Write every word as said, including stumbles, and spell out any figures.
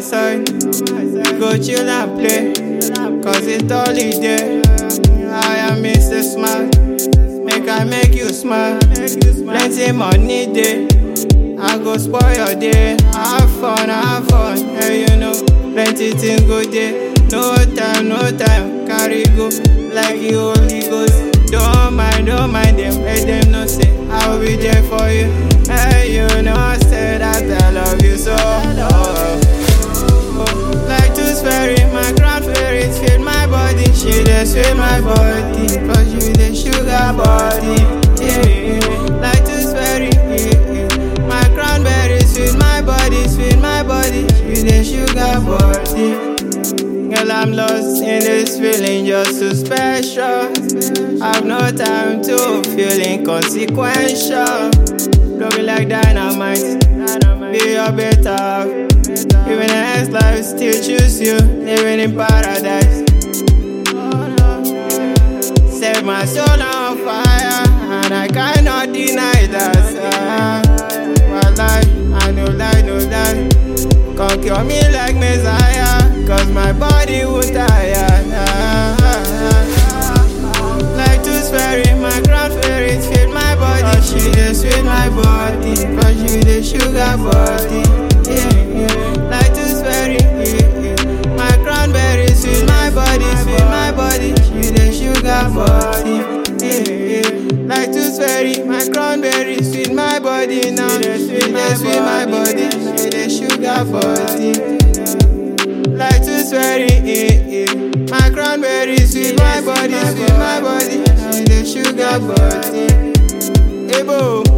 side. Go chill and play, cause it's holiday. I am Mister Smart, make I make you smile. Plenty money day, I go spoil your day. Have fun, have fun, hey you know. Plenty things go there, no time, no time. Carry go like the Holy Ghost. Don't mind, don't mind them, let them know say I'll be there for you. Hey you know, say that I love you so. Oh. Like Tooth Fairy, my grand fairies feel my body. She dey sweet my body, cause you the sugar body. Yeah, yeah. Like Tooth Fairy, yeah, yeah. My cranberries sweet my body, sweet my body. She the sugar body. Girl, I'm lost in this feeling, just too special. I've no time to feel inconsequential. Love you like dynamite, be your better half. Even the next life still choose you, living in paradise. Set my soul on fire, and I cannot deny that. Uh, well, I, I no lie, no lie. Come cure me like Messiah, cause my body will tire. Uh, like Tooth Fairy, my grand fairies feel my body. She dey sweet my body, cause you the sugar body. Yeah, yeah. Like Tooth Fairy, yeah, yeah. My cranberries sweet my body, sweet my body. She the sugar body. Yeah, yeah. Like Tooth Fairy, my cranberries sweet my body now. She dey sweet my body, she the sugar body. Like Tooth Fairy, yeah, yeah. My cranberries sweet my body, sweet my body. She the sugar body. Hey, bo.